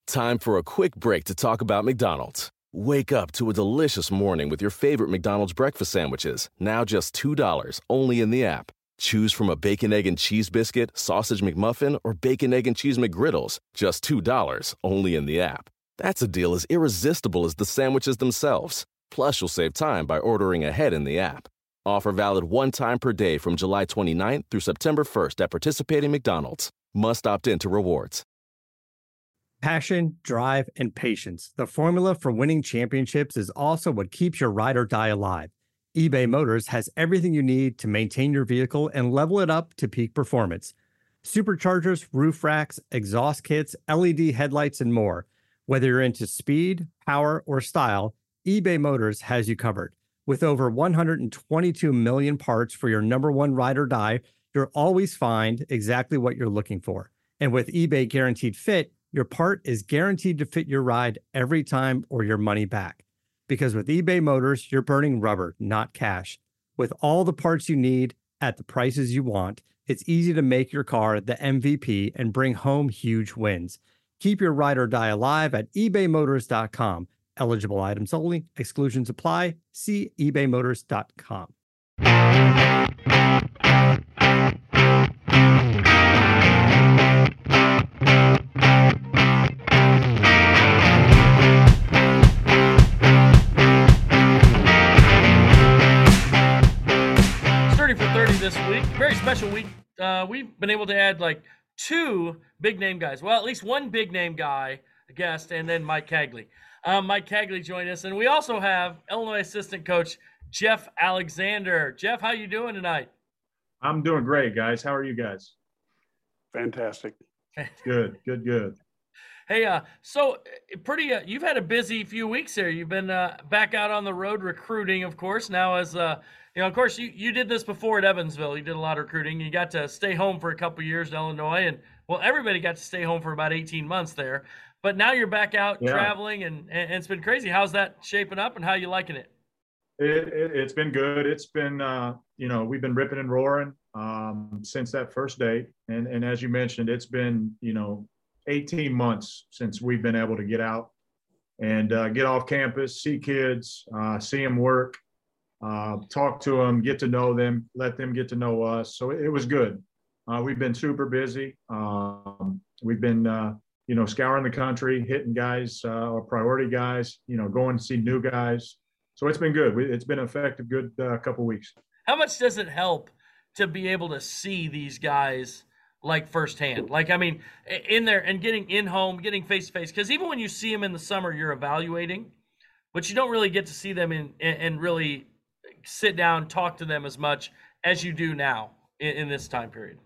Time for a quick break to talk about McDonald's. Wake up to a delicious morning with your favorite McDonald's breakfast sandwiches, now just $2, only in the app. Choose from a bacon, egg, and cheese biscuit, sausage McMuffin, or bacon, egg, and cheese McGriddles, just $2, only in the app. That's a deal as irresistible as the sandwiches themselves. Plus, you'll save time by ordering ahead in the app. Offer valid one time per day from July 29th through September 1st at participating McDonald's. Must opt into rewards. Passion, drive, and patience. The formula for winning championships is also what keeps your ride or die alive. eBay Motors has everything you need to maintain your vehicle and level it up to peak performance. Superchargers, roof racks, exhaust kits, LED headlights, and more. Whether you're into speed, power, or style, eBay Motors has you covered. With over 122 million parts for your number one ride or die, you'll always find exactly what you're looking for. And with eBay Guaranteed Fit, your part is guaranteed to fit your ride every time or your money back. Because with eBay Motors, you're burning rubber, not cash. With all the parts you need at the prices you want, it's easy to make your car the MVP and bring home huge wins. Keep your ride or die alive at ebaymotors.com. Eligible items only. Exclusions apply. See ebaymotors.com. This week, very special week. We've been able to add like two big name guys. Well, at least one big name guy, a guest, and then Mike Cagley. Mike Cagley joined us, and we also have Illinois assistant coach Jeff Alexander. Jeff, how you doing tonight? I'm doing great, guys. How are you guys? Fantastic. Good. Hey, so pretty. You've had a busy few weeks here. You've been back out on the road recruiting, of course. Now, as of course, you did this before at Evansville. You did a lot of recruiting. You got to stay home for a couple years in Illinois, and well, everybody got to stay home for about 18 months there. But now you're back out traveling, and it's been crazy. How's that shaping up, and how you liking it? It's been good. It's been we've been ripping and roaring since that first day, and as you mentioned, it's been 18 months since we've been able to get out and get off campus, see kids, see them work. Talk to them, get to know them, let them get to know us. So it was good. We've been super busy. We've been, scouring the country, hitting guys, our priority guys, going to see new guys. So it's been good. It's been an effective, good couple weeks. How much does it help to be able to see these guys like firsthand? Like, I mean, in there and getting in home, getting face to face, because even when you see them in the summer, you're evaluating, but you don't really get to see them and really sit down, talk to them as much as you do now in this time period.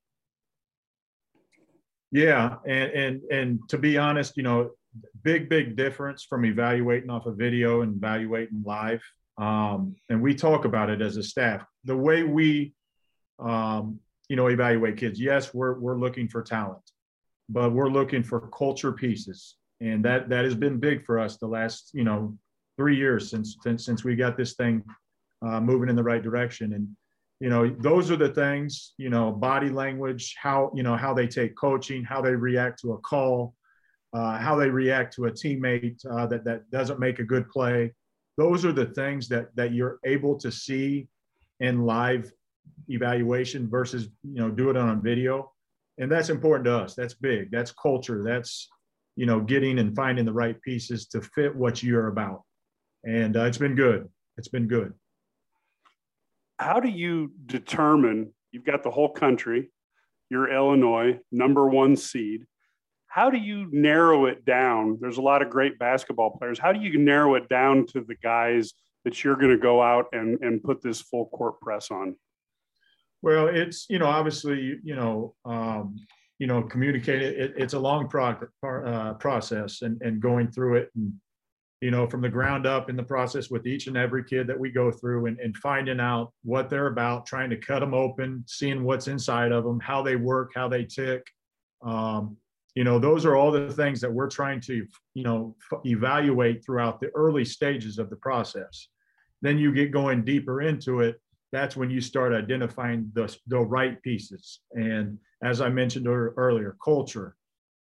Yeah. And to be honest, big difference from evaluating off a video and evaluating live. And we talk about it as a staff, the way we, evaluate kids. Yes, we're looking for talent, but we're looking for culture pieces. And that has been big for us the last, 3 years since we got this thing moving in the right direction. And, those are the things, body language, how they take coaching, how they react to a call, how they react to a teammate that doesn't make a good play. Those are the things that you're able to see in live evaluation versus, do it on a video. And that's important to us. That's big. That's culture. That's, getting and finding the right pieces to fit what you're about. And it's been good. It's been good. How do you determine, you've got the whole country, you're Illinois, number one seed. How do you narrow it down? There's a lot of great basketball players. How do you narrow it down to the guys that you're going to go out and put this full court press on? Well, it's, obviously, communicate it. It's a long process and going through it and, from the ground up in the process with each and every kid that we go through and finding out what they're about, trying to cut them open, seeing what's inside of them, how they work, how they tick. Those are all the things that we're trying to, evaluate throughout the early stages of the process. Then you get going deeper into it. That's when you start identifying the right pieces. And as I mentioned earlier, culture,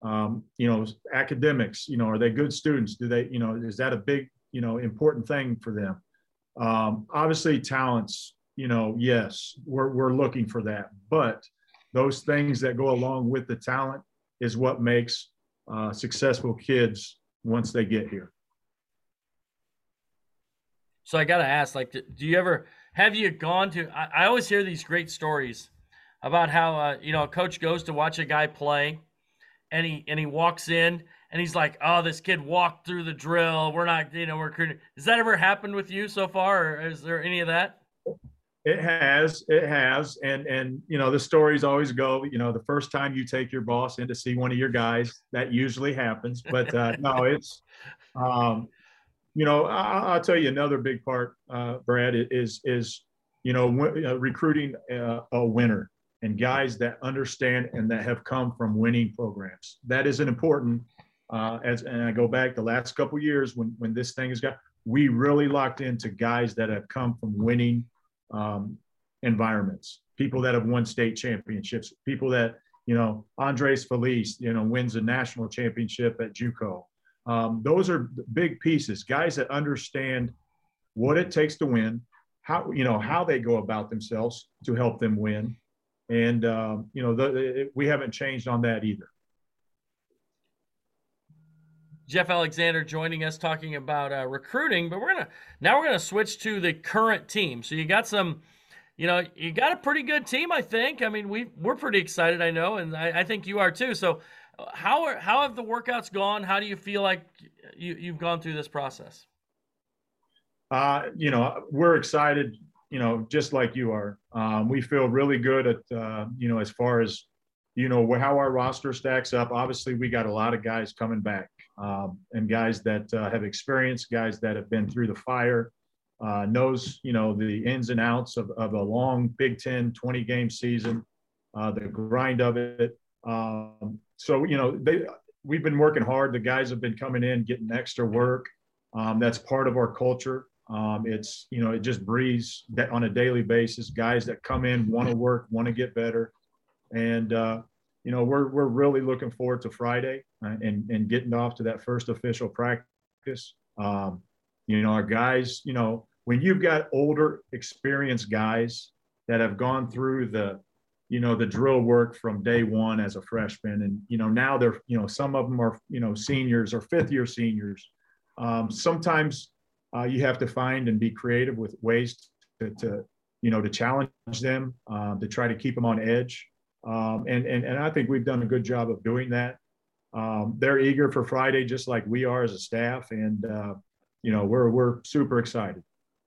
Academics, are they good students? Do they, is that a big, important thing for them? Obviously talents, yes, we're looking for that, but those things that go along with the talent is what makes successful kids once they get here. So I got to ask, like, have you gone to, I always hear these great stories about how, a coach goes to watch a guy play and he walks in and he's like, oh, this kid walked through the drill. We're not, we're recruiting. Has that ever happened with you so far? Or is there any of that? It has. And the stories always go, the first time you take your boss in to see one of your guys, that usually happens. But no, it's, I'll tell you another big part, Brad, is recruiting a winner and guys that understand and that have come from winning programs. That is an important, and I go back the last couple of years when this thing has got, we really locked into guys that have come from winning environments, people that have won state championships, people that, Andres Feliz, wins a national championship at JUCO. Those are big pieces, guys that understand what it takes to win, how they go about themselves to help them win. And, we haven't changed on that either. Jeff Alexander joining us talking about recruiting, but we're gonna switch to the current team. So you got some, you got a pretty good team, I think. I mean, we're pretty excited, I know, and I think you are too. So how have the workouts gone? How do you feel like you've gone through this process? We're excited, just like you are. We feel really good at, as far as, how our roster stacks up. Obviously, we got a lot of guys coming back, and guys that have experience, guys that have been through the fire, knows, the ins and outs of a long Big Ten 20-game season, the grind of it. So, we've been working hard. The guys have been coming in, getting extra work. That's part of our culture. It's, it just breathes that on a daily basis, guys that come in, want to work, want to get better. And, we're really looking forward to Friday and getting off to that first official practice. Our guys, when you've got older, experienced guys that have gone through the drill work from day one as a freshman. And, now they're, some of them are, seniors or fifth-year seniors. Sometimes you have to find and be creative with ways to challenge them, to try to keep them on edge. And I think we've done a good job of doing that. They're eager for Friday, just like we are as a staff. And, we're super excited.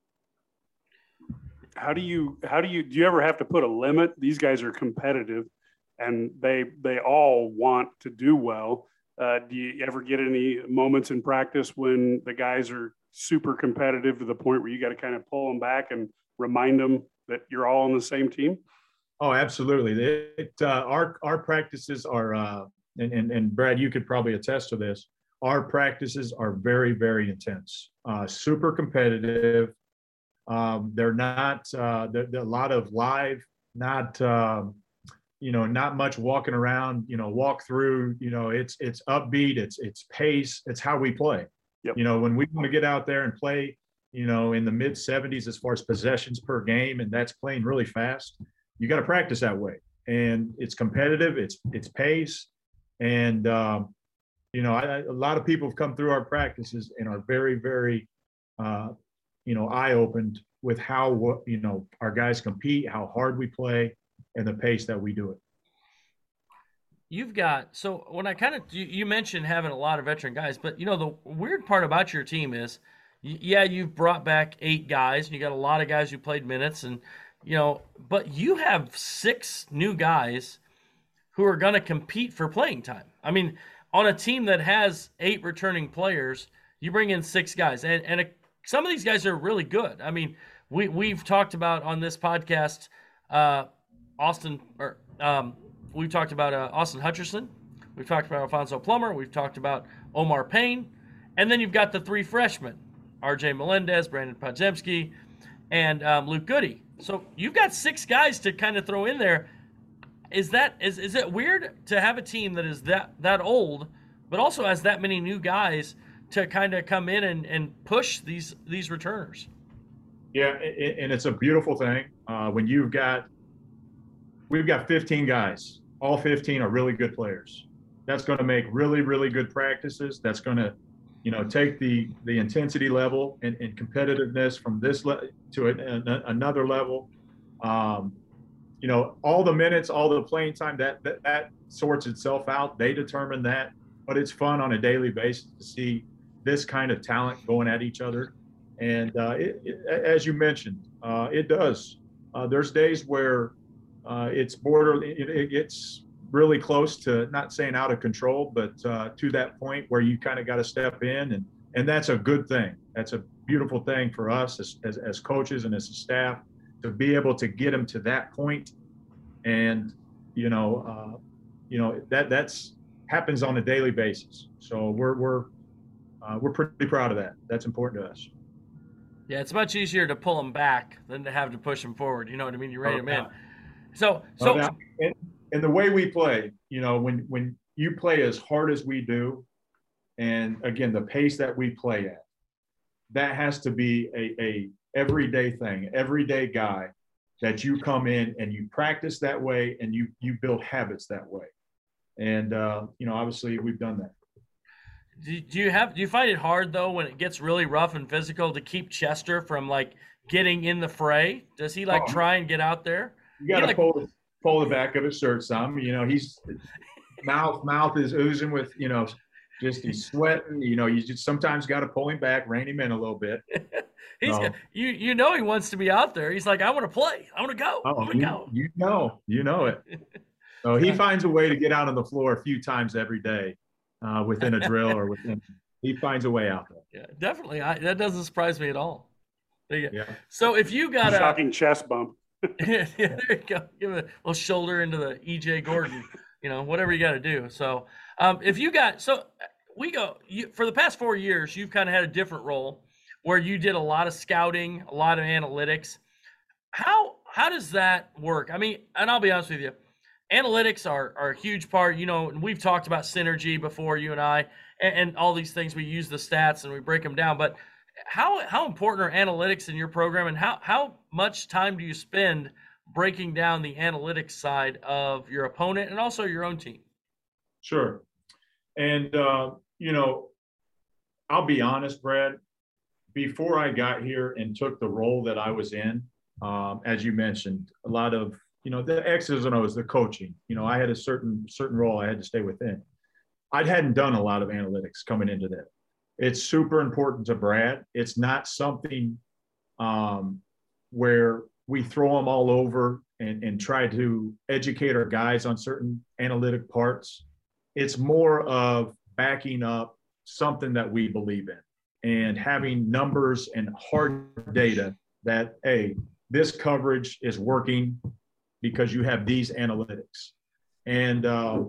Do you ever have to put a limit? These guys are competitive and they all want to do well. Do you ever get any moments in practice when the guys are super competitive to the point where you got to kind of pull them back and remind them that you're all on the same team? Oh, absolutely. Our practices are, and Brad, you could probably attest to this. Our practices are very, very intense, super competitive. They're not, they're a lot of live, not much walking around, walk through, it's upbeat, it's pace, it's how we play. Yep. When we want to get out there and play, in the mid 70s as far as possessions per game, and that's playing really fast, you got to practice that way. And it's competitive, it's pace. And, a lot of people have come through our practices and are very, very, eye-opened with how, our guys compete, how hard we play, and the pace that we do it. So when you mentioned having a lot of veteran guys, but the weird part about your team is, you've brought back 8 guys and you got a lot of guys who played minutes and, but you have 6 new guys who are going to compete for playing time. I mean, on a team that has 8 returning players, you bring in 6 guys and some of these guys are really good. I mean, we've talked about on this podcast, we've talked about Austin Hutcherson. We've talked about Alfonso Plummer. We've talked about Omar Payne. And then you've got the 3 freshmen, RJ Melendez, Brandon Podziemski, and Luke Goody. So you've got 6 guys to kind of throw in there. is it weird to have a team that is that old, but also has that many new guys to kind of come in and push these returners? Yeah, and it's a beautiful thing when we've got 15 guys. All 15 are really good players. That's going to make really, really good practices. That's going to, take the intensity level and competitiveness from this to another level. All the minutes, all the playing time, that sorts itself out. They determine that, but it's fun on a daily basis to see this kind of talent going at each other. And as you mentioned, it does. There's days where it's it gets really close to, not saying out of control, but to that point where you kind of got to step in, and that's a good thing. That's a beautiful thing for us as coaches and as a staff to be able to get them to that point. And that's happens on a daily basis. So we're pretty proud of that. That's important to us. Yeah, it's much easier to pull them back than to have to push them forward. You know what I mean? You rein them in. So and the way we play, when you play as hard as we do, and again, the pace that we play at, that has to be a everyday thing, everyday guy that you come in and you practice that way and you build habits that way. And, obviously we've done that. Do you find it hard though, when it gets really rough and physical, to keep Chester from getting in the fray? Does he try and get out there? You got to pull the back of his shirt some. He's mouth is oozing with he's sweating. You just sometimes got to pull him back, rein him in a little bit. He wants to be out there. He's like, I want to play. I want to go. I want to go. You know it. So he finds a way to get out on the floor a few times every day, within a drill or he finds a way out there. Yeah, definitely. That doesn't surprise me at all. Yeah. So if you got shocking chest bump. Yeah, there you go. Give a little shoulder into the EJ Gordon, whatever you got to do. So if you got, for the past 4 years, you've kind of had a different role where you did a lot of scouting, a lot of analytics. How does that work? I mean, and I'll be honest with you, analytics are a huge part, and we've talked about synergy before, you and I, and all these things. We use the stats and we break them down, but how important are analytics in your program, and how much time do you spend breaking down the analytics side of your opponent and also your own team? Sure. And, I'll be honest, Brad, before I got here and took the role that I was in, as you mentioned, a lot of, the X's and O's, the coaching, I had a certain role I had to stay within. I hadn't done a lot of analytics coming into that. It's super important to Brad. It's not something where we throw them all over and try to educate our guys on certain analytic parts. It's more of backing up something that we believe in and having numbers and hard data that, hey, this coverage is working because you have these analytics. And,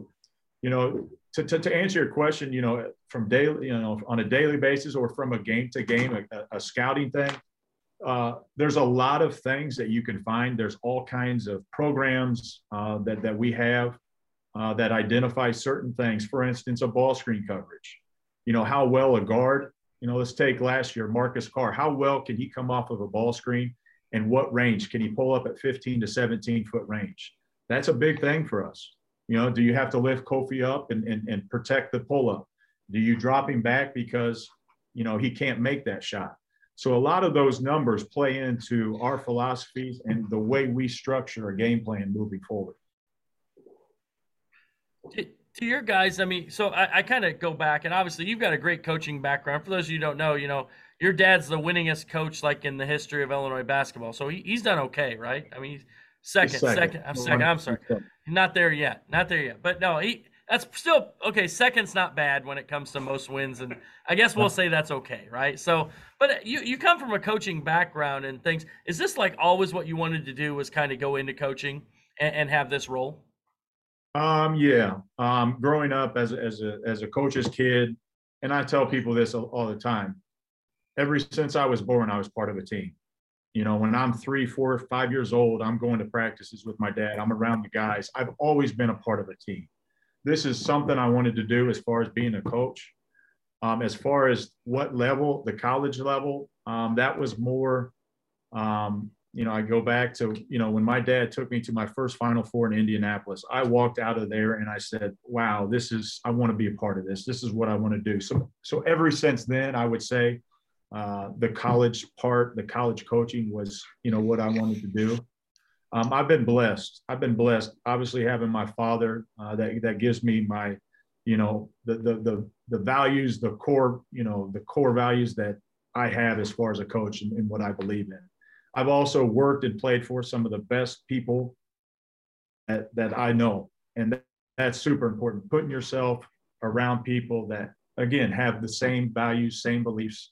to answer your question, from daily, on a daily basis or from a game to game, a scouting thing, there's a lot of things that you can find. There's all kinds of programs that we have that identify certain things. For instance, a ball screen coverage. How well a guard, let's take last year, Marcus Carr. How well can he come off of a ball screen, and what range can he pull up at 15 to 17 foot range? That's a big thing for us. Do you have to lift Kofi up and protect the pull up? Do you drop him back because, he can't make that shot? So a lot of those numbers play into our philosophies and the way we structure a game plan moving forward. To your guys, I mean, so I kind of go back, and obviously you've got a great coaching background. For those of you who don't know, your dad's the winningest coach in the history of Illinois basketball. So he's done okay, right? I mean, he's second. I'm sorry. Not there yet. But no, that's still okay. Second's not bad when it comes to most wins, and I guess we'll say that's okay, right? So, but you come from a coaching background and things. Is this always what you wanted to do, was kind of go into coaching and have this role? Yeah. Growing up as a coach's kid, and I tell people this all the time. Ever since I was born, I was part of a team. when I'm 3, 4, 5 years old, I'm going to practices with my dad. I'm around the guys. I've always been a part of a team. This is something I wanted to do as far as being a coach. As far as what level, the college level, that was more, I go back to, when my dad took me to my first Final Four in Indianapolis, I walked out of there and I said, wow, I want to be a part of this. This is what I want to do. So ever since then, I would say the college coaching was, what I wanted to do. I've been blessed. Obviously having my father that gives me my, the values, the core values that I have as far as a coach and what I believe in. I've also worked and played for some of the best people that I know. And that's super important. Putting yourself around people that, again, have the same values, same beliefs,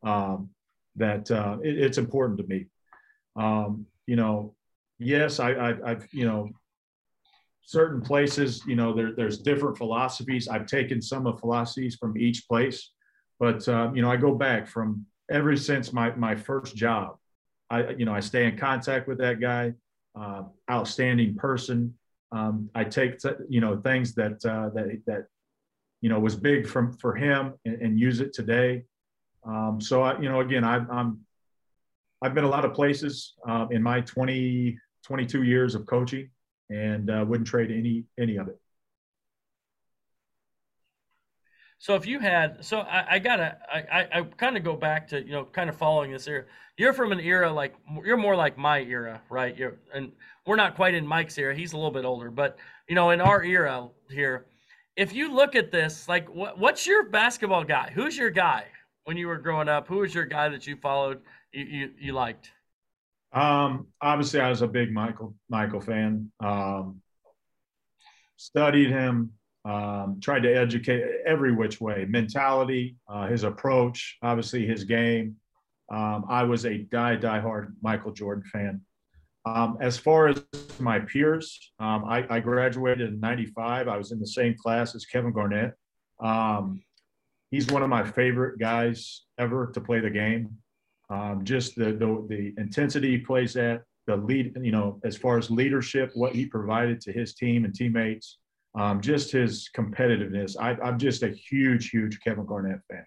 it's important to me. Yes, I've certain places, there's different philosophies. I've taken some of philosophies from each place, but, I go back from ever since my first job. I stay in contact with that guy, outstanding person. I take, things that was big for him and use it today. So again, I've been a lot of places in my 22 years of coaching, and wouldn't trade any of it. So if you had, I kind of go back to, kind of following this era. You're from an era you're more like my era, right? And we're not quite in Mike's era. He's a little bit older, but in our era here, if you look at this, what's your basketball guy? Who's your guy when you were growing up? Who was your guy that you followed, you liked? Obviously I was a big Michael fan. Studied him. Tried to educate every which way, mentality, his approach, obviously his game. I was a diehard Michael Jordan fan. As far as my peers, I graduated in '95. I was in the same class as Kevin Garnett. He's one of my favorite guys ever to play the game. Just the intensity he plays at, the lead, as far as leadership, what he provided to his team and teammates. Just his competitiveness. I'm just a huge Kevin Garnett fan.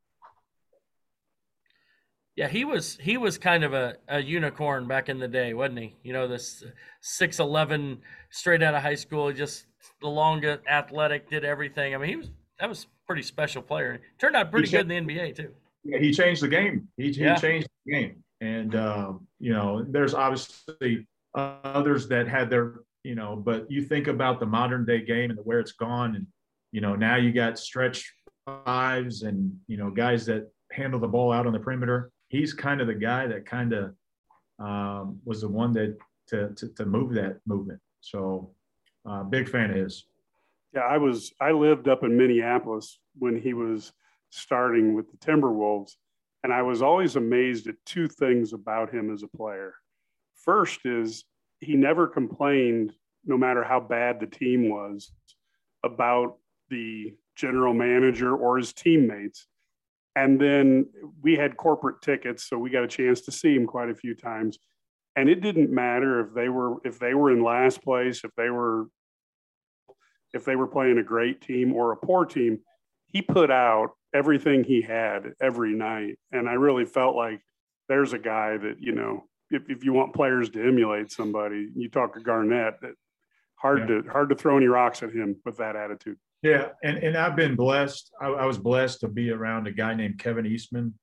Yeah, he was kind of a unicorn back in the day, wasn't he? This 6'11", straight out of high school, just the longest, athletic, did everything. I mean, that was a pretty special player. Turned out pretty good in the NBA too. Yeah, he changed the game. He changed the game, and there's obviously others that had their. But you think about the modern day game and where it's gone, and now you got stretch fives and guys that handle the ball out on the perimeter. He's kind of the guy that kind of was the one that to move that movement. So big fan of his. Yeah, I lived up in Minneapolis when he was starting with the Timberwolves, and I was always amazed at two things about him as a player. First is he never complained, no matter how bad the team was, about the general manager or his teammates. And then we had corporate tickets, so we got a chance to see him quite a few times. And it didn't matter if they were in last place, if they were playing a great team or a poor team. He put out everything he had every night. And I really felt like there's a guy that, if you want players to emulate somebody, you talk to Garnett. Hard to throw any rocks at him with that attitude. Yeah, and I've been blessed. I was blessed to be around a guy named Kevin Eastman,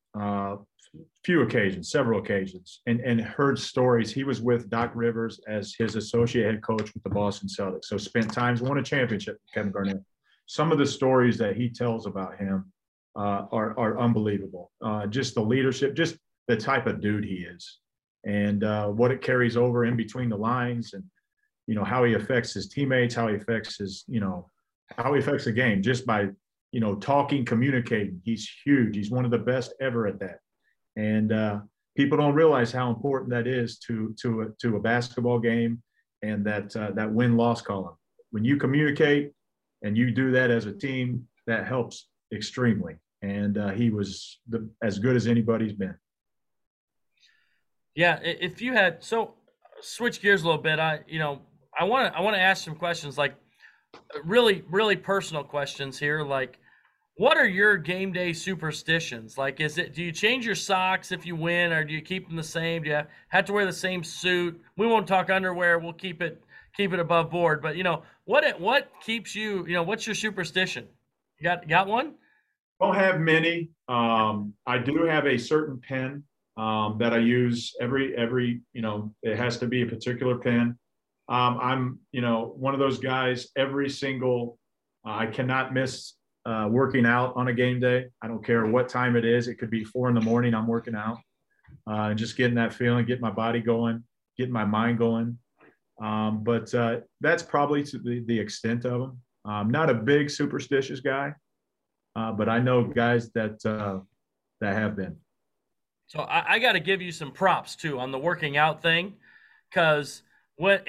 several occasions, and heard stories. He was with Doc Rivers as his associate head coach with the Boston Celtics. So spent times, won a championship with Kevin Garnett. Some of the stories that he tells about him are unbelievable. Just the leadership, just the type of dude he is, and what it carries over in between the lines, and how he affects his teammates, how he affects the game just by talking, communicating. He's huge. He's one of the best ever at that, and people don't realize how important that is to a basketball game, and that win-loss column. When you communicate and you do that as a team, that helps extremely. And he was as good as anybody's been. Yeah, if you had so switch gears a little bit, I want to ask some questions like really personal questions here. Like, what are your game day superstitions? Like, do you change your socks if you win, or do you keep them the same? Do you have to wear the same suit? We won't talk underwear. We'll keep it above board. But what keeps you? What's your superstition? You got one? Don't have many. I do have a certain pen that I use every it has to be a particular pen. I'm one of those guys. Every single I cannot miss working out on a game day. I don't care what time it is. It could be 4 in the morning. I'm working out and just getting that feeling, getting my body going, getting my mind going. But that's probably to the extent of them. I'm not a big superstitious guy, but I know guys that have been. So I got to give you some props too on the working out thing, because when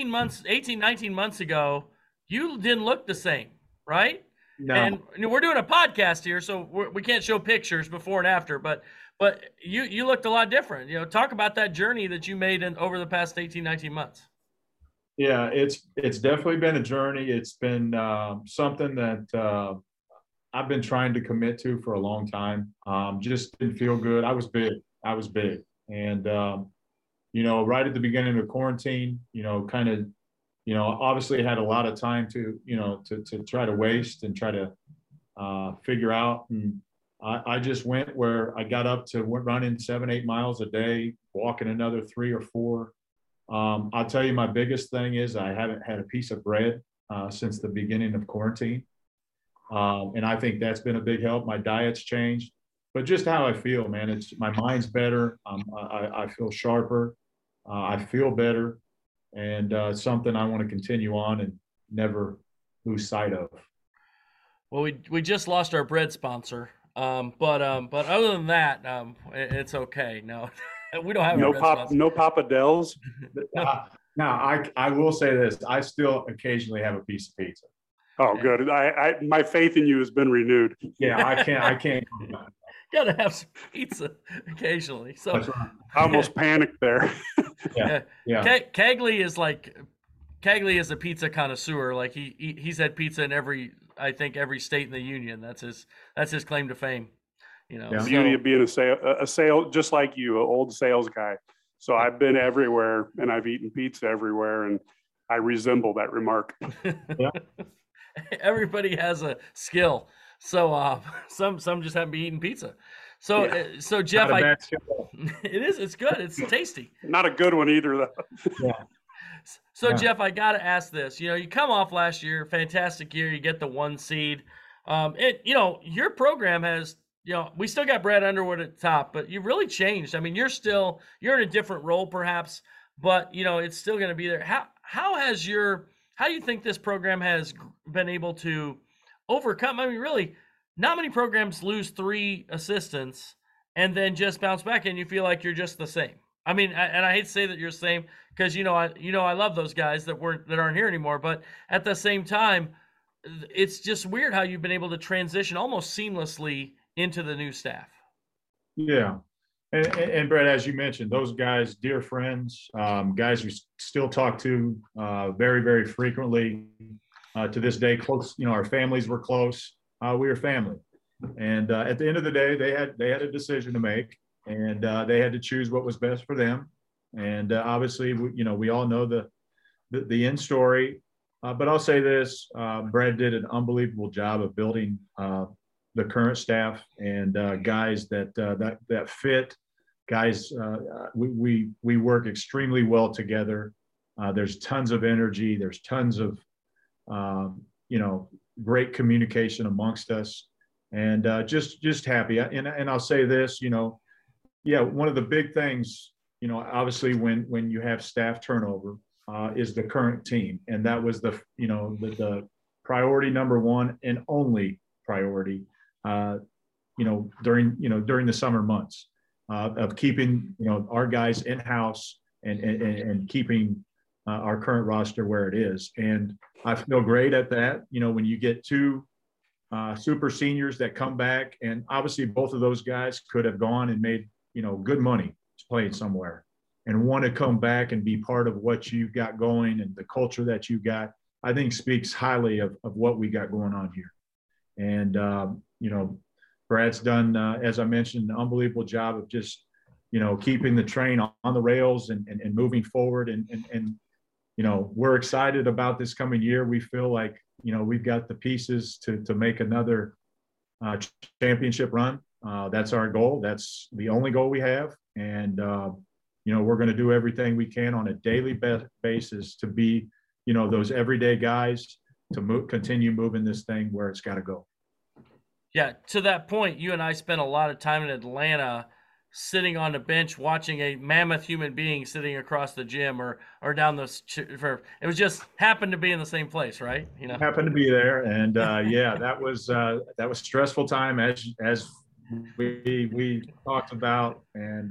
19 months ago, you didn't look the same, right? No. And we're doing a podcast here, so we can't show pictures before and after, but you looked a lot different. Talk about that journey that you made over the past 18, 19 months. Yeah, it's definitely been a journey. It's been something that I've been trying to commit to for a long time. Just didn't feel good. I was big. And, right at the beginning of quarantine, kind of, obviously had a lot of time to try to waste and try to figure out. And I just went where I got up to running 7, 8 miles a day, walking another 3 or 4. I'll tell you, my biggest thing is I haven't had a piece of bread since the beginning of quarantine. And I think that's been a big help. My diet's changed, but just how I feel, man, my mind's better. I feel sharper. I feel better. And it's something I want to continue on and never lose sight of. Well, we just lost our bread sponsor. But other than that, it's okay. No, we don't have no Papa Del's. Now, I will say this. I still occasionally have a piece of pizza. Oh, good. My faith in you has been renewed. Yeah, I can't. Gotta have some pizza occasionally. So That's right. I almost panicked there. Yeah. Cagley is a pizza connoisseur. Like he's had pizza in every state in the union. That's his claim to fame. The beauty of being a sale, just like you, an old sales guy. So I've been everywhere and I've eaten pizza everywhere, and I resemble that remark. Yeah. Everybody has a skill. So some just happen to be eating pizza. So Yeah. So Jeff, it's good. It's tasty. Not a good one either, though. Yeah. So Jeff, I got to ask this. You come off last year, fantastic year. You get the 1 seed. Your program has, we still got Brad Underwood at the top, but you've really changed. I mean, you're in a different role perhaps, but it's still going to be there. How do you think this program has been able to overcome? I mean, really, not many programs lose 3 assistants and then just bounce back, and you feel like you're just the same. I mean, and I hate to say that you're the same because I love those guys that aren't here anymore. But at the same time, it's just weird how you've been able to transition almost seamlessly into the new staff. Yeah. And Brett, as you mentioned, those guys, dear friends, guys we still talk to very, very frequently to this day. Close, our families were close. We were family, and at the end of the day, they had a decision to make, and they had to choose what was best for them. And obviously, we all know the end story. But I'll say this: Brad did an unbelievable job of building the current staff and guys that fit. Guys, we work extremely well together. There's tons of energy. There's tons of, great communication amongst us, and just happy. And I'll say this, one of the big things, obviously when you have staff turnover, is the current team, and that was the priority number 1 and only priority, during the summer months. Of keeping our guys in house and keeping our current roster where it is, and I feel great at that. When you get 2 super seniors that come back, and obviously both of those guys could have gone and made good money playing somewhere. and want to come back and be part of what you've got going and the culture that you got, I think speaks highly of what we got going on here. And, you know, Brad's done, as I mentioned, an unbelievable job of just, you know, keeping the train on the rails and moving forward. And, you know, we're excited about this coming year. We feel like, you know, we've got the pieces to make another championship run. That's our goal. That's the only goal we have. And, you know, we're going to do everything we can on a daily basis to be, you know, those everyday guys to continue moving this thing where it's got to go. Yeah, to that point, you and I spent a lot of time in Atlanta sitting on the bench watching a mammoth human being sitting across the gym or down the it was just happened to be in the same place, right? You know, happened to be there. And yeah, that was stressful time as we talked about. And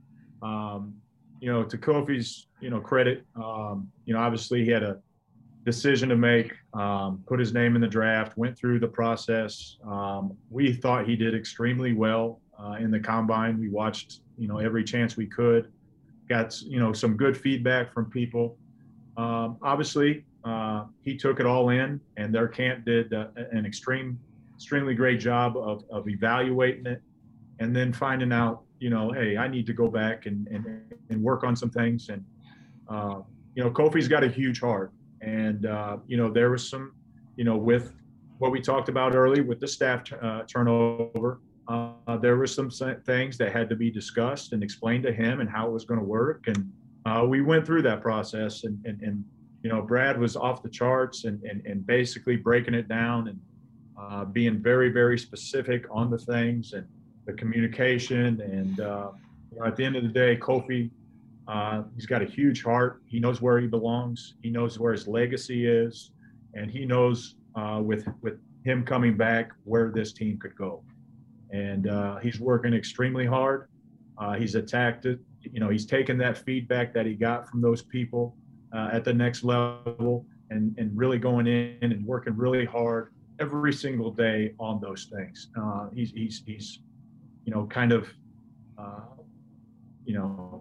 you know, to Kofi's, you know, credit, you know, obviously he had a decision to make, put his name in the draft, went through the process. We thought he did extremely well in the combine. We watched, you know, every chance we could, got, you know, some good feedback from people. Obviously, he took it all in, and their camp did an extremely great job of evaluating it and then finding out, you know, hey, I need to go back and work on some things. And, you know, Kofi's got a huge heart. And, you know, there was some, you know, with what we talked about early with the staff turnover, there were some things that had to be discussed and explained to him and how it was going to work. And we went through that process. And you know, Brad was off the charts and basically breaking it down and being very, very specific on the things and the communication. And you know, at the end of the day, Kofi, he's got a huge heart. He knows where he belongs. He knows where his legacy is, and he knows with him coming back where this team could go. And he's working extremely hard. He's attacked it. You know, he's taken that feedback that he got from those people at the next level and really going in and working really hard every single day on those things. He's you know, kind of you know,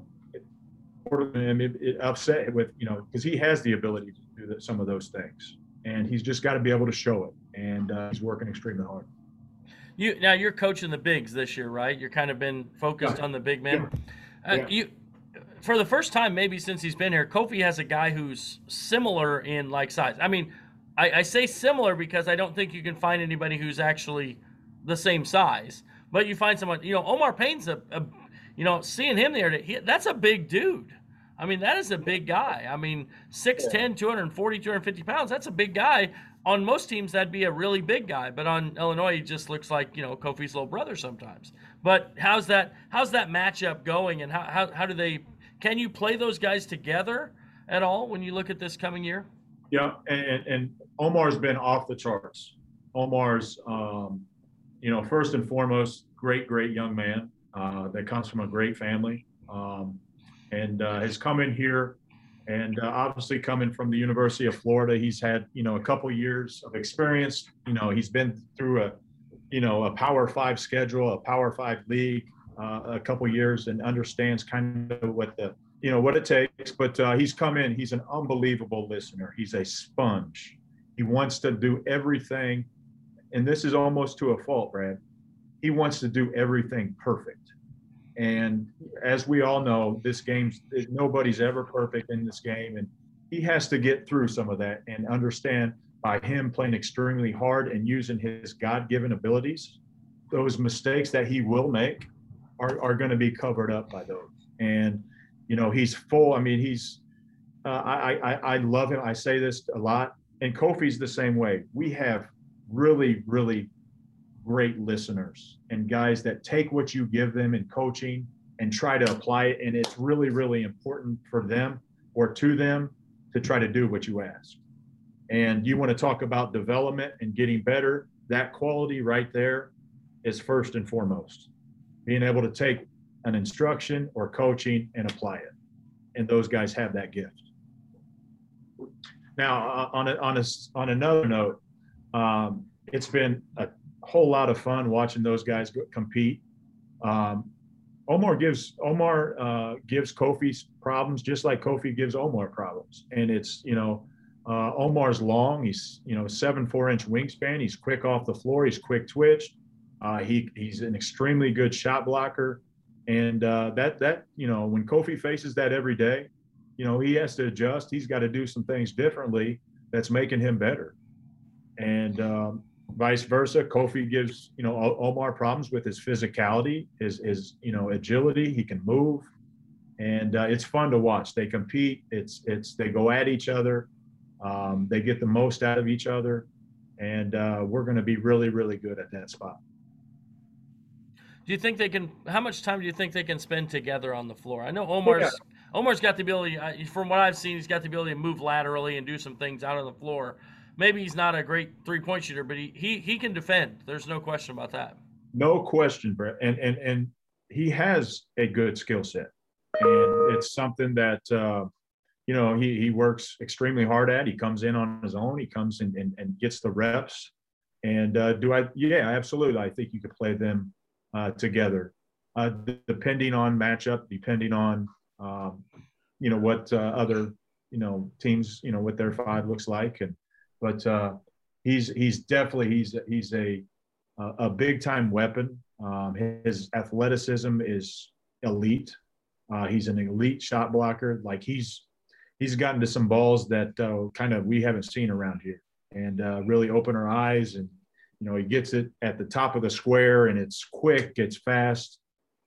it upset with, you know, because he has the ability to do some of those things, and he's just got to be able to show it. And he's working extremely hard. Now you're coaching the bigs this year, right? You're kind of been focused on the big men. Yeah. You, for the first time, maybe since he's been here, Kofi has a guy who's similar in like size. I mean, I say similar because I don't think you can find anybody who's actually the same size. But you find someone, you know, Omar Payne's you know, seeing him there, that's a big dude. I mean, that is a big guy. I mean, 6'10", 240, 250 pounds, that's a big guy. On most teams, that'd be a really big guy. But on Illinois, he just looks like, you know, Kofi's little brother sometimes. But how's that matchup going? And how do they – can you play those guys together at all when you look at this coming year? Yeah, and Omar's been off the charts. Omar's, you know, first and foremost, great young man that comes from a great family and has come in here. And obviously coming from the University of Florida, he's had, you know, a couple years of experience. You know, he's been through a Power 5 schedule, a Power 5 league, a couple years, and understands kind of what it takes. But he's come in, he's an unbelievable listener. He's a sponge. He wants to do everything. And this is almost to a fault, Brad. He wants to do everything perfect. And as we all know, nobody's ever perfect in this game. And he has to get through some of that and understand by him playing extremely hard and using his God-given abilities, those mistakes that he will make are going to be covered up by those. And, you know, he's full. I mean, I love him. I say this a lot. And Kofi's the same way. We have really, really great listeners and guys that take what you give them in coaching and try to apply it. And it's really, really important for them or to them to try to do what you ask. And you want to talk about development and getting better. That quality right there is first and foremost. Being able to take an instruction or coaching and apply it. And those guys have that gift. Now, on another note, it's been a whole lot of fun watching those guys compete. gives Kofi problems just like Kofi gives Omar problems. And it's, Omar's long. He's, 7'4" wingspan. He's quick off the floor. He's quick twitch. He's an extremely good shot blocker. And when Kofi faces that every day, he has to adjust. He's got to do some things differently that's making him better. And vice versa, Kofi gives, Omar problems with his physicality, his agility. He can move. And it's fun to watch. They compete. They go at each other. They get the most out of each other. And we're going to be really, really good at that spot. Do you think how much time do you think they can spend together on the floor? I know Omar's got the ability, from what I've seen, he's got the ability to move laterally and do some things out on the floor. Maybe he's not a great three-point shooter, but he can defend. There's no question about that. No question, Brett. And he has a good skill set. And it's something that, he works extremely hard at. He comes in on his own. He comes in and gets the reps. And yeah, absolutely. I think you could play them together, depending on matchup, depending on, what other, teams, what their five looks like. But he's definitely a big time weapon. His athleticism is elite. He's an elite shot blocker. Like he's gotten to some balls that kind of we haven't seen around here, and really open our eyes. And he gets it at the top of the square, and it's quick, it's fast.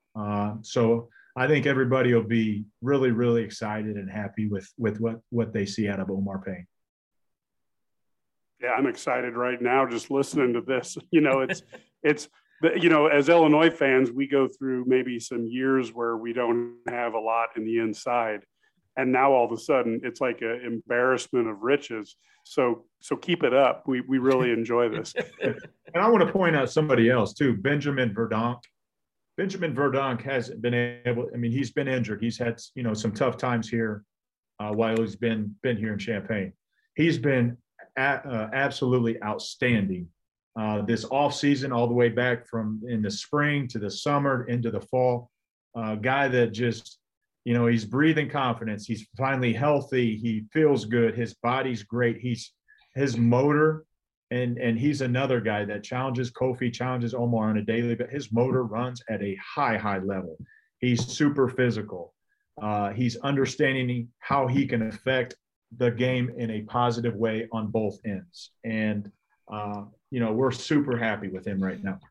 So I think everybody will be really, really excited and happy with what they see out of Omar Payne. Yeah, I'm excited right now just listening to this. It's as Illinois fans, we go through maybe some years where we don't have a lot in the inside. And now all of a sudden it's like an embarrassment of riches. So keep it up. We really enjoy this. And I want to point out somebody else too, Benjamin Verdonk. Benjamin Verdonk hasn't been able, he's been injured. He's had, some tough times here while he's been here in Champaign. He's been absolutely outstanding this off season, all the way back from in the spring to the summer into the fall. Guy that just, he's breathing confidence. He's finally healthy. He feels good. His body's great. His motor, and he's another guy that challenges Kofi, challenges Omar on a daily, but his motor runs at a high level. He's super physical. He's understanding how he can affect the game in a positive way on both ends. And, we're super happy with him right now.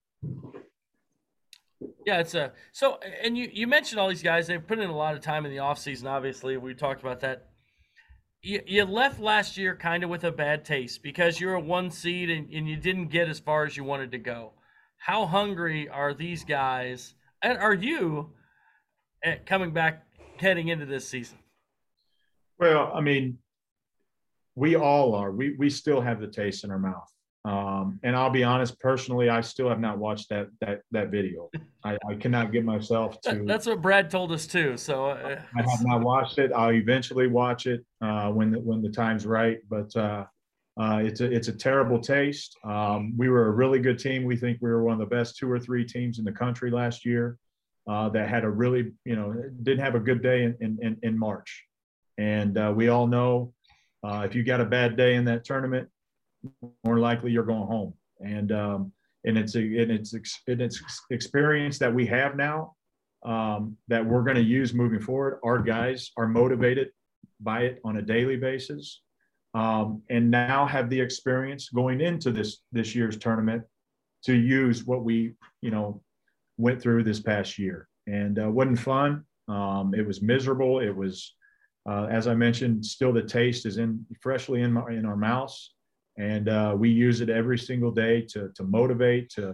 Yeah, and you mentioned all these guys. They've put in a lot of time in the offseason, obviously. We talked about that. You left last year kind of with a bad taste because you're a 1 seed and you didn't get as far as you wanted to go. How hungry are these guys, and are you, at coming back heading into this season? Well, we all are. We still have the taste in our mouth. And I'll be honest, personally, I still have not watched that video. I cannot get myself to. That's what Brad told us too. So I have not watched it. I'll eventually watch it when the time's right. But it's a terrible taste. We were a really good team. We think we were one of the best 2 or 3 teams in the country last year that had a really, didn't have a good day in March. And we all know if you got a bad day in that tournament, more likely you're going home. And it's experience that we have now that we're going to use moving forward. Our guys are motivated by it on a daily basis, and now have the experience going into this year's tournament to use what we went through this past year. And it wasn't fun. It was miserable. It was as I mentioned, still the taste is freshly in our mouths. And we use it every single day to motivate, to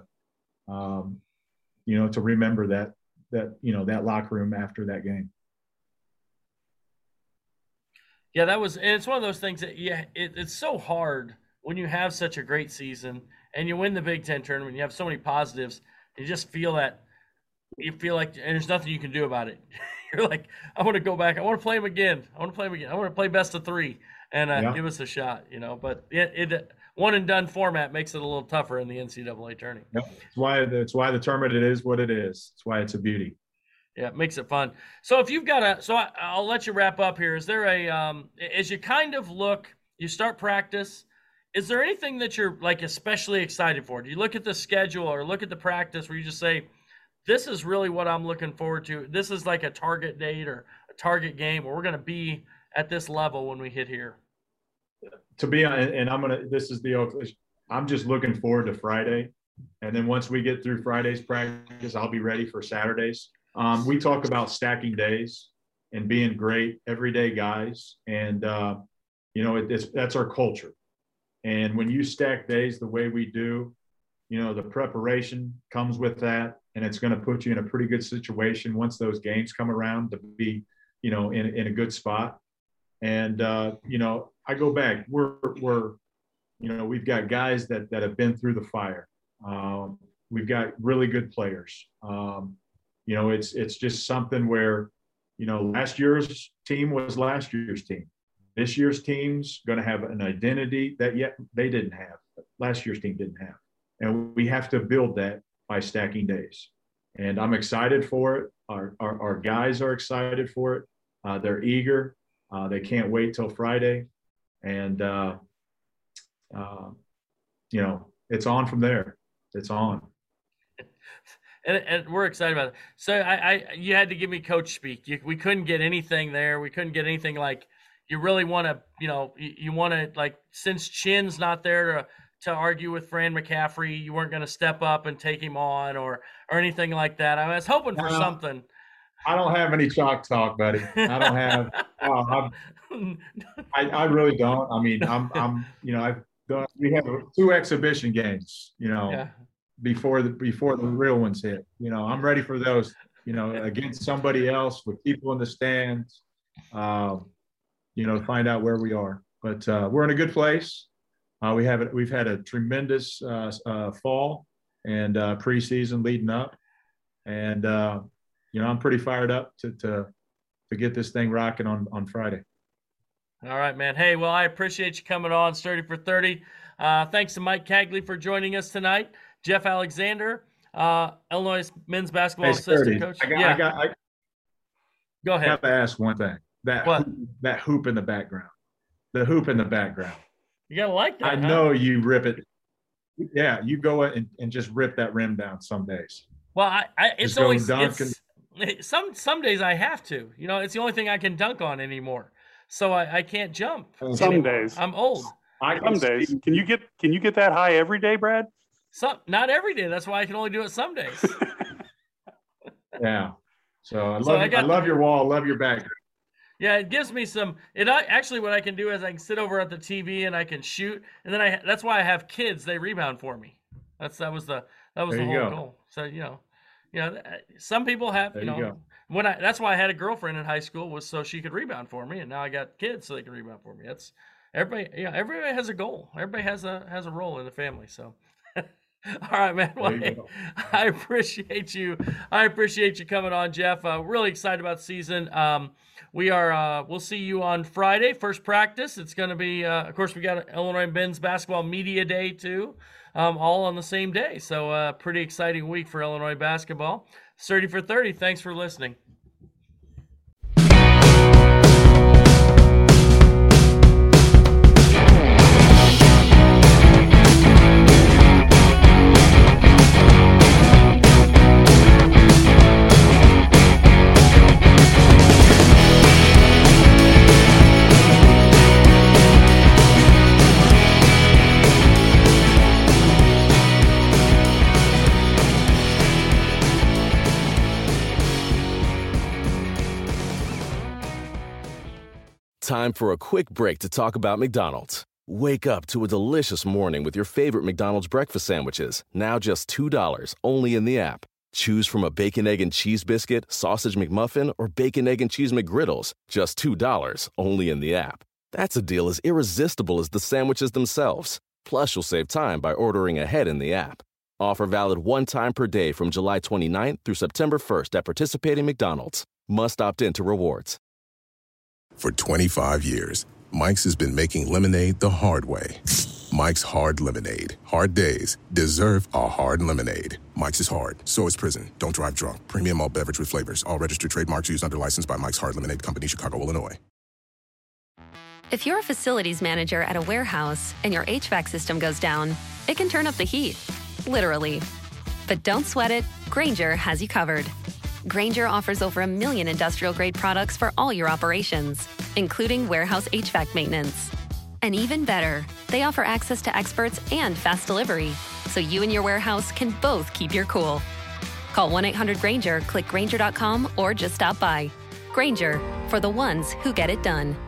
remember that locker room after that game. Yeah, and it's one of those things that it's so hard when you have such a great season and you win the Big Ten tournament. You have so many positives. You just feel like and there's nothing you can do about it. You're like, I want to go back. I want to play them again. I want to play best of 3. And give us a shot, But it one and done format makes it a little tougher in the NCAA tourney. Yep. It's why the tournament is what it is. It's why it's a beauty. Yeah, it makes it fun. So if you've got I'll let you wrap up here. Is there as you kind of you start practice, is there anything that you're like especially excited for? Do you look at the schedule or look at the practice where you just say, this is really what I'm looking forward to? This is like a target date or a target game where we're going to be at this level when we hit here. To be honest, and I'm just looking forward to Friday. And then once we get through Friday's practice, I'll be ready for Saturdays. We talk about stacking days and being great everyday guys. And, that's our culture. And when you stack days the way we do, the preparation comes with that. And it's going to put you in a pretty good situation once those games come around to be, in a good spot. And, I go back, we've got guys that have been through the fire. We've got really good players. It's just something where, last year's team was last year's team. This year's team's going to have an identity that yet they didn't have. Last year's team didn't have. And we have to build that by stacking days. And I'm excited for it. Our guys are excited for it. They're eager. They can't wait till Friday. And, it's on from there. It's on. And we're excited about it. So you had to give me coach speak. We couldn't get anything there. We couldn't get anything like you really want to, you want to, like, since Chin's not there to argue with Fran McCaffrey, you weren't going to step up and take him on or anything like that. I was hoping for something. I don't have any chalk talk, buddy. I don't have. I really don't. I mean, we have 2 exhibition games, before the real ones hit. I'm ready for those, against somebody else with people in the stands, find out where we are. But we're in a good place. We've had a tremendous fall and preseason leading up, and I'm pretty fired up to get this thing rocking on Friday. All right, man. Hey, well, I appreciate you coming on Sturdy for 30. Thanks to Mike Cagley for joining us tonight. Jeff Alexander, Illinois men's basketball assistant coach. Go ahead. I have to ask one thing. That hoop in the background. The hoop in the background. You gotta like that. I know you rip it. Yeah, you go and just rip that rim down some days. Well, some days I have to. It's the only thing I can dunk on anymore. So I can't jump. Some days. I'm old. Some days. Can you get that high every day, Brad? Not every day. That's why I can only do it some days. Yeah. So I love your wall. Love your background. Yeah, it gives me some. Actually, what I can do is I can sit over at the TV and I can shoot, and then that's why I have kids. They rebound for me. That was the whole goal. So some people have that's why I had a girlfriend in high school, was so she could rebound for me, and now I got kids so they can rebound for me. That's everybody. Yeah, everybody has a goal. Everybody has a role in the family. So. All right, man. Well, hey, I appreciate you. Coming on, Jeff. Really excited about the season. We'll see you on Friday, first practice. It's going to be, of course, we got Illinois men's basketball media day too, all on the same day. So pretty exciting week for Illinois basketball. Sturdy for 30. Thanks for listening. Time for a quick break to talk about McDonald's. Wake up to a delicious morning with your favorite McDonald's breakfast sandwiches, now just $2, only in the app. Choose from a bacon, egg, and cheese biscuit, sausage McMuffin, or bacon, egg, and cheese McGriddles, just $2, only in the app. That's a deal as irresistible as the sandwiches themselves. Plus, you'll save time by ordering ahead in the app. Offer valid one time per day from July 29th through September 1st at participating McDonald's. Must opt in to rewards. For 25 years, Mike's has been making lemonade the hard way. Mike's Hard Lemonade. Hard days deserve a hard lemonade. Mike's is hard, so is prison. Don't drive drunk. Premium malt beverage with flavors. All registered trademarks used under license by Mike's Hard Lemonade Company, Chicago, Illinois. If you're a facilities manager at a warehouse and your HVAC system goes down, it can turn up the heat, literally. But don't sweat it, Grainger has you covered. Grainger offers over 1 million industrial-grade products for all your operations, including warehouse HVAC maintenance. And even better, they offer access to experts and fast delivery, so you and your warehouse can both keep your cool. Call 1-800-GRAINGER, click Grainger.com, or just stop by. Grainger, for the ones who get it done.